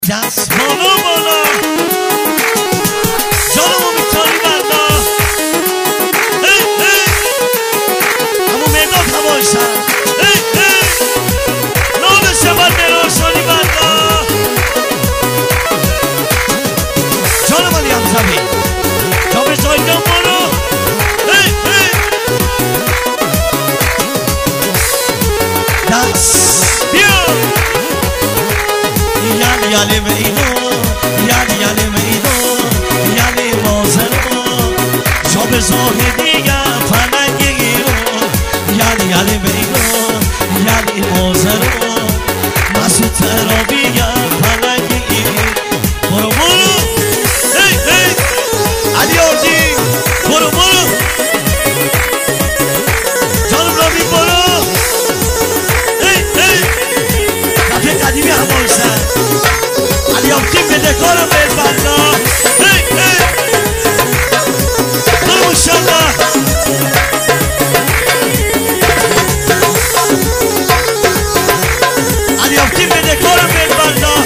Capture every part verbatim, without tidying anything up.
دست بالا بالا جانمو میتاری بردا هی هی همون مرداد هوایشن هی هی نام شبت براشانی بردا جانم علی همزبی جا به جایدان برو هی هی دست بیا یالی یالی میدو یالی یالی میدو یالی مازرو شب زاهدی یا فلنگی رو یالی یالی میدو یالی مازرو مسعود ترابی یا فلنگی برو برو هی هی علی آردی برو برو جانم رابی برو هی هی دفعه قدیمی همایشن یافتیم به دکارم بهت بنده هی هی برو مشالله علی یافتیم به دکارم بهت بنده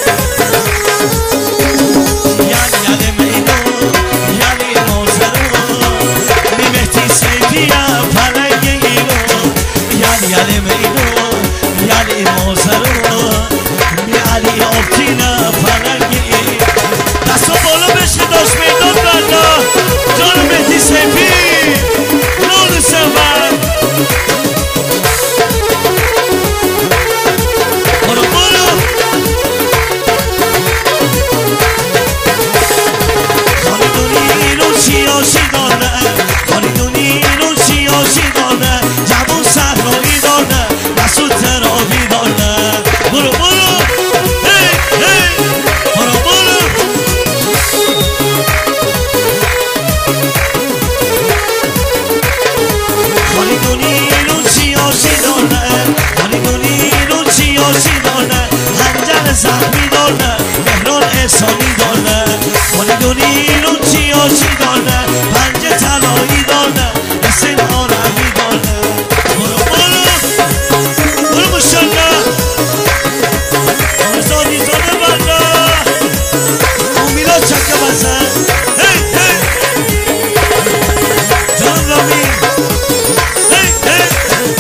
یعنی یعنی میدون یعنی موزرون میمهتی سیفیم پلنگ ایرون یعنی یعنی میدون یعنی موزرون می علی یافتینم داشت میدان بنده جان مهدی سیفی نور سفر برو برو خانی دونی اینو سیاسی دانه خانی دونی اینو سیاسی دانه جوان صحرایی دانه مسعود ترابی دانه برو برو هی هی برو برو زخمی دانه مهران احسانی دانه خالیدونی رو چیاشی دانه پنج طلایی دانه حسین آرمی دانه برو برو برو مشالله آرزادی زاده بنده امیلا چکه بزن هی هی جان رامی هی هی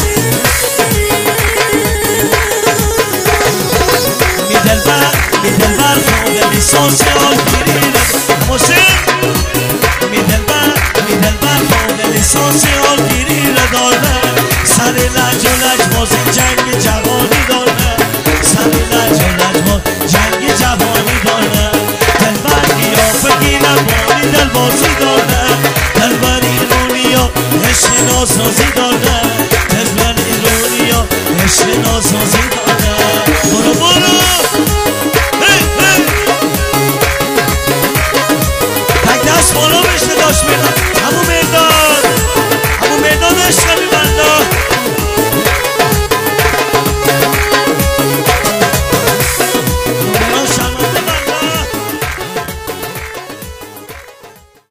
میدلبر خواب لیسانس آلگیری حسین میدلبر میدلبر خواب لیسانس آلگیری را داره سر لج و لجباز جنگ جوانی داره سر لج و لجباز جنگ جوانی داره دلبر قیافگی نبانی دلبازی داره دلبر ایرونی ها عشق ناسازی داره دلبر ایرونی ها عشق ناسازی داره برو برو دست بالا بشته داشت میدن همون مرداد همون مرداد عشق